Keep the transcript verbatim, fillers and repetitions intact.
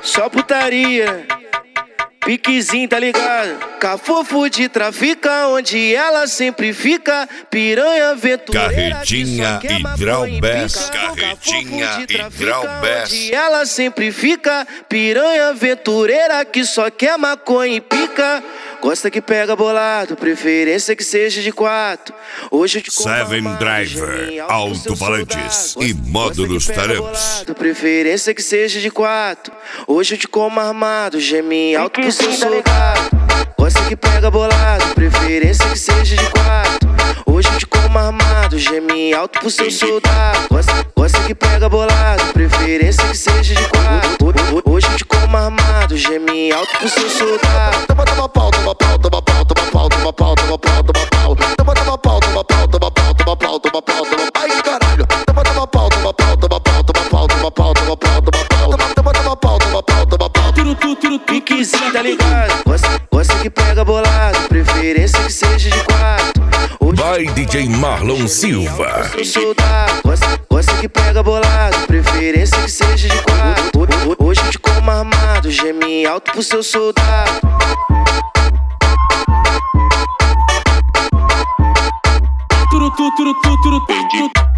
só putaria. Piquezinho, tá ligado? Cafofo de trafica, onde ela sempre fica. Piranha aventureira, Carretinha e Drawbass. Carretinha e Drawbass. onde ela sempre fica. Piranha aventureira que só quer maconha e pica. Gosta que pega bolado, preferência que seja de quatro. Hoje eu te como Seven armado, Driver, gemim alto pro seu alto-falantes soldado. e módulos Gosta que pega taramps. bolado, preferência que seja de quatro. Hoje eu te como armado, gemim alto pro seu soldado. Gosta que pega bolado, preferência que seja de quatro. Hoje eu te como armado, gemim alto pro seu soldado. Gosta, gosta que pega bolado, preferência que seja de quatro. Hoje eu te como armado, gemim alto pro seu soldado. Toma, toma pau, toma pau, toma pau, toma pau, toma pau, toma pau, toma pau. Toma, toma pau, toma pau, toma pau, toma pau, toma pau, toma pau. Ai, caralho. Toma, toma pau, toma pau, toma pau, toma pau, toma pau, toma pau, toma pau. Toma, toma, toma pau, toma pau, toma pau. Turu, turu, turu, piquezinho, tá ligado? Gosta, gosta que pega bolado, preferência que seja de quatro. Hoje Vai D J Marlon Silva. eu sou soldado. Gosta, gosta que pega bolado, preferência que seja de quatro. Hoje eu te como armado, gemim alto pro seu soldado. Turu, turu, turu, turu, turu.